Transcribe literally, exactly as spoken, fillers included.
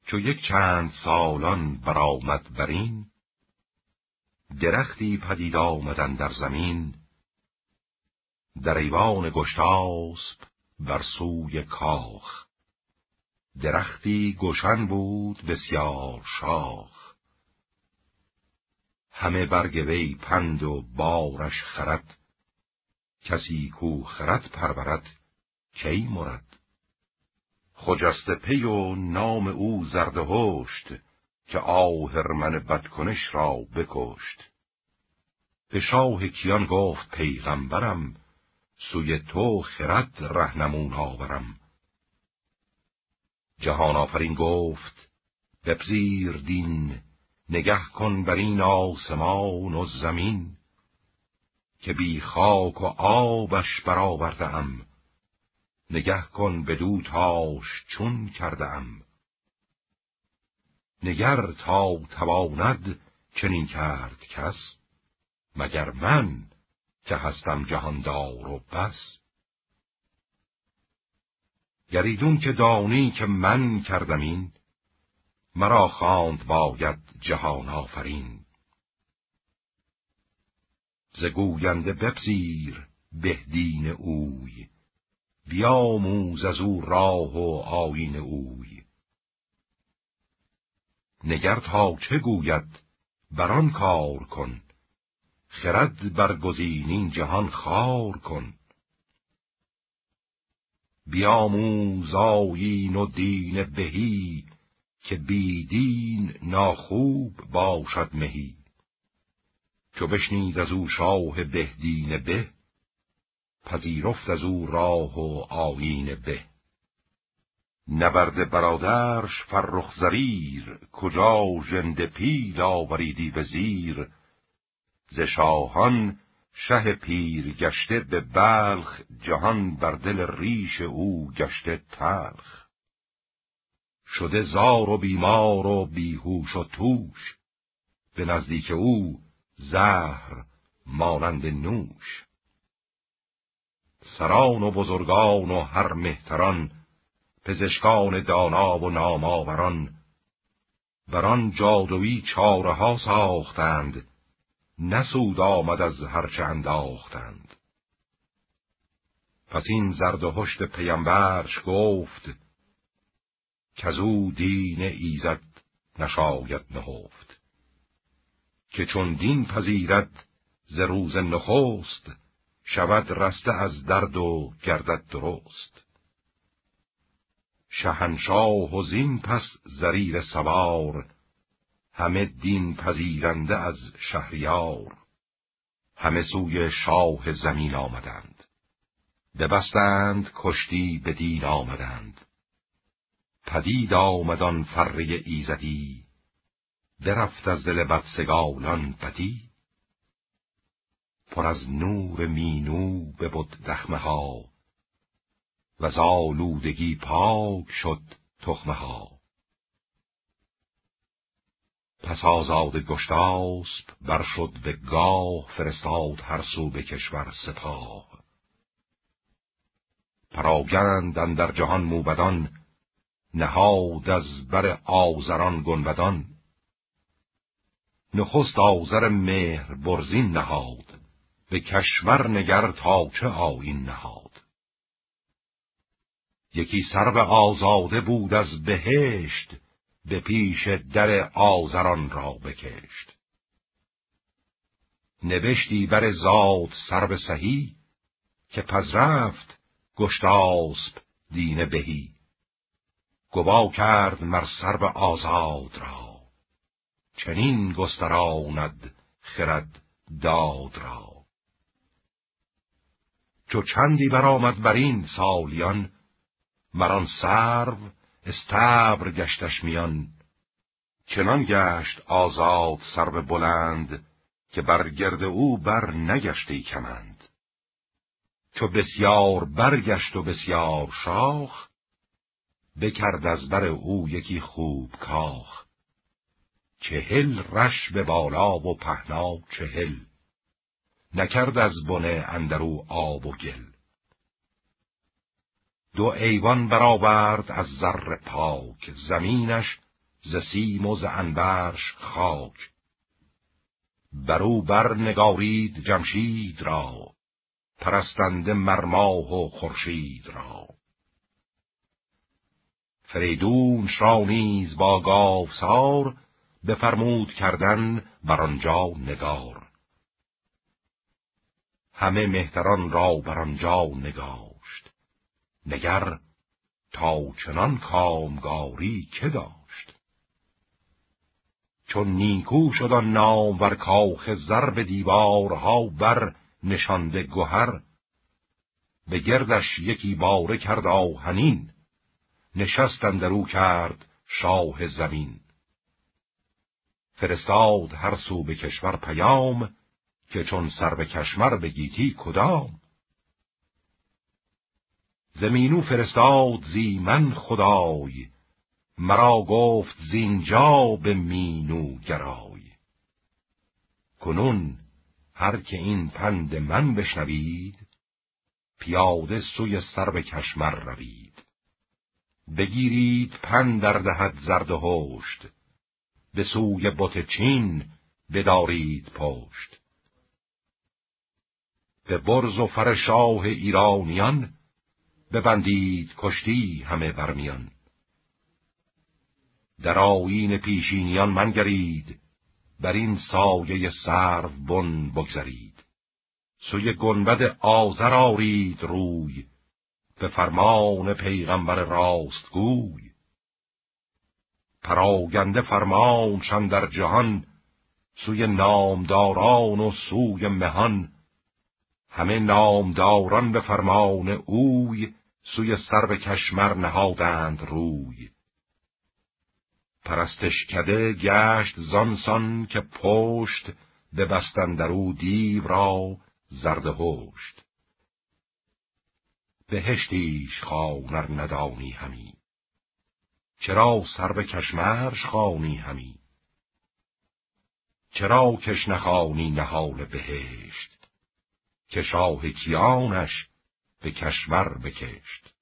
چو یک چند سالان برآمد برین، درختی پدید آمدن در زمین، در ایوان گشتاسپ بر سوی کاخ، درختی گشن بود بسیار شاخ. همه برگ وی پند و بارش خرد، کسی کو خرد پرورد کی مرد. خجسته پی و نام او زردهشت، که آهرمن بدکنش را بکشت. به شاه کیان گفت پیغمبرم، سوی تو خرد رهنمون آورم. جهان آفرین گفت بپذیر دین، نگه کن بر این آسمان و زمین. که بی خاک و آبش برآورده ام، نگه کن بدو تاش چون کرده ام. نگر تا تواند چنین کرد کس، مگر من که هستم جهاندار و بس. گریدون که دانی که من کردم این، مرا خواند باید جهان آفرین. ز گوینده بپذیر بهدین اوی، بیاموز از او راه و آیین اوی. نگر تا چه گوید بران کار کن، خرد برگزین این جهان خوار کن. بیاموز آیین و دین بهی، که بی دین ناخوب باشد مهی. چو بشنید از او شاه بهدین به، پذیرفت از او راه و آیین به. نبرد برادرش فرخ زریر، کجا ژنده پیل آوریدی به زیر. ز شاهان شه پیر گشته به بلخ، جهان بر دل ریش او گشته تلخ. شده زار و بیمار و بیهوش و توش، به نزدیک او زهر مانند نوش. سران و بزرگان و هر مهتران، پزشکان دانا و نامآوران. بران جادویی چاره ها ساختند، نسود آمد از هرچه انداختند. پس این زردهشت پیمبرش گفت، کزو دین ایزد نشاید نهفت. که چون دین پذیرد ز روز نخست، شود رسته از درد و گردد درست. شهنشاه و زین پس زریر سوار، همه دین پذیرنده از شهریار. همه سوی شاه زمین آمدند، ببستند کشتی به دین آمدند. پدید آمدان فره ایزدی، برفت از دل بدسگالان بدی. پر از نور مینو ببد دخمه ها، و ز آلودگی پاک شد تخمه ها. پس آزاد گشتاسپ بر شد به گاه، فرستاد هر سو به کشور سپاه. پراگند اندر جهان موبدان، نهاد از بر آزران گنبدان. نخست آزر مهر برزین نهاد، به کشور نگر تا چه آیین نهاد. یکی سرو آزاده بود از بهشت، به پیش در آزران را بکشت. نبشتی بر زاد سرو سهی، که پز رفت گشتاسپ دین بهی. گوا کرد مر سرو آزاد را، چنین گستراند خرد داد را. چو چندی برآمد برین سالیان، مران سرو استبر گشتش میان. چنان گشت آزاد سرو بلند، که بر گرد او بر نگشتی کمند. چو بسیار برگشت و بسیار شاخ، بکرد از بر او یکی خوب کاخ. چهل رش به بالا و پهنا چهل، نکرد از بنه اندرو آب و گل. دو ایوان برآورد از زر پاک، زمینش ز سیم و ز عنبرش خاک. برو بر نگارید جمشید را، پرستنده مر ماه و خورشید را. فریدونش را نیز با گاوسار، بفرمود کردن بر آنجا نگار. همه مهتران را بر آنجا نگاشت، نگر تا چنان کامگاری که داشت. چون نیکو شد آن نامور کاخ زر، به دیوارها بر نشانده گهر. به گردش یکی باره کرد آهنین، نشست اندرو کرد شاه زمین. فرستاد هر سو به کشور پیام، که چون سر به کشمر به گیتی کدام. زمینو فرستاد زی من خدای، مرا گفت زینجا به مینو گرای. کنون هر که این پند من بشنوید، پیاده سوی سر به کشمر روید. بگیرید پند در دهد زرد و هشت، به سوی بت چین بدارید پشت. به برز و فر شاه ایرانیان، ببندید کشتی همه برمیان. در آیین پیشینیان منگرید، بر این سایه سرو بن بگذرید. سوی گنبد آذر آرید روی، به فرمان پیغمبر راستگوی. پراگنده فرمانشان در جهان، سوی نامداران و سوی مهان. همه نامداران به فرمان اوی، سوی سر کشمر نهادند روی. پرستشکده گشت زانسان که پشت، ببستند درو دیو را زرد هشت. بهشتیش خوانر ندانی همی، چرا سر به کشمرش خوانی همی. چرا کش نخوانی نهال بهشت، که شاه کیانش به کشمر بکشت.